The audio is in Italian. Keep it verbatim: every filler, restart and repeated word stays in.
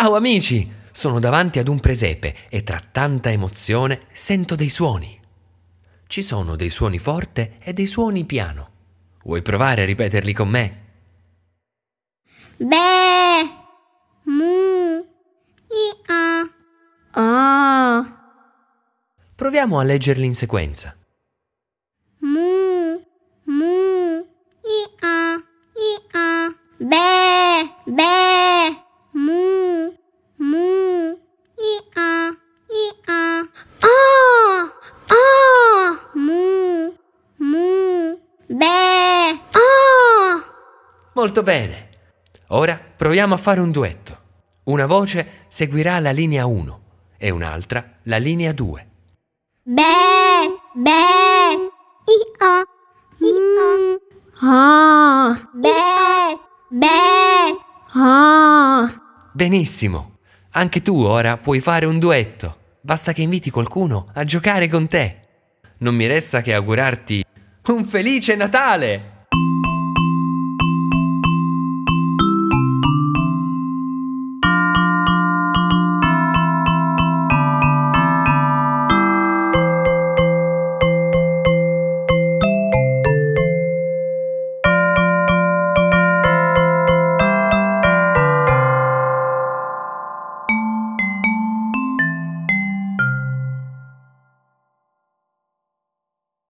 Ciao amici! Sono davanti ad un presepe e tra tanta emozione sento dei suoni. Ci sono dei suoni forte e dei suoni piano. Vuoi provare a ripeterli con me? Be, mu, ia, o. Proviamo a leggerli in sequenza. Mu, mu, ia, ia. Be, be, mu, mu, ia, ia. O, o. Mu, mu, be, o. Molto bene! Ora proviamo a fare un duetto. Una voce seguirà la linea uno e un'altra la linea due. Be, be, ia, ia. O, be, be, o. Benissimo! Anche tu ora puoi fare un duetto. Basta che inviti qualcuno a giocare con te. Non mi resta che augurarti un felice Natale!